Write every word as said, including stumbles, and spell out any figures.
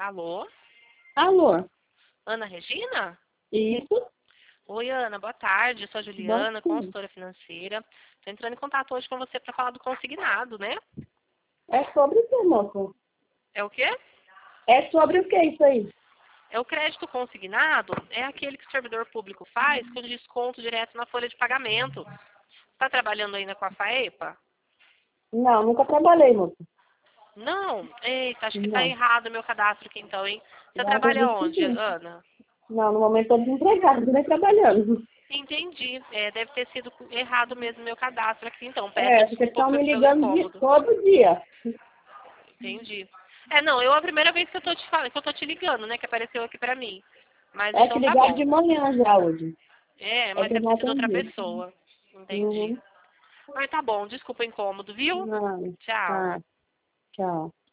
Alô? Alô? Ana Regina? Isso? Oi, Ana, boa tarde. Eu sou a Bom Juliana, dia. consultora financeira. Estou entrando em contato hoje com você para falar do consignado, né? É sobre o que, moço? É o quê? É sobre o que isso aí? É o crédito consignado, é aquele que o servidor público faz com desconto direto na folha de pagamento. Está trabalhando ainda com a FAEPA? Não, nunca trabalhei, moço. Não? Eita, acho que está Não. errado o meu cadastro aqui então, hein? Você Eu trabalha acredito que onde, sim. Ana? Não, no momento estou desempregado, não trabalhando. Entendi. É, deve ter sido errado mesmo o meu cadastro aqui, então. Peço É, porque desculpa estão me pe- pelo ligando de incômodo. todo dia. Entendi. É, não, eu é a primeira vez que eu tô te falando, que eu tô te ligando, né, que apareceu aqui pra mim. Mas É que então tá ligaram bom. de manhã já hoje. É, É mas que eu deve não ter sido outra atendi. pessoa. Entendi. Uhum. Mas tá bom, desculpa o incômodo, viu? Não. Tchau. Tá. Tchau.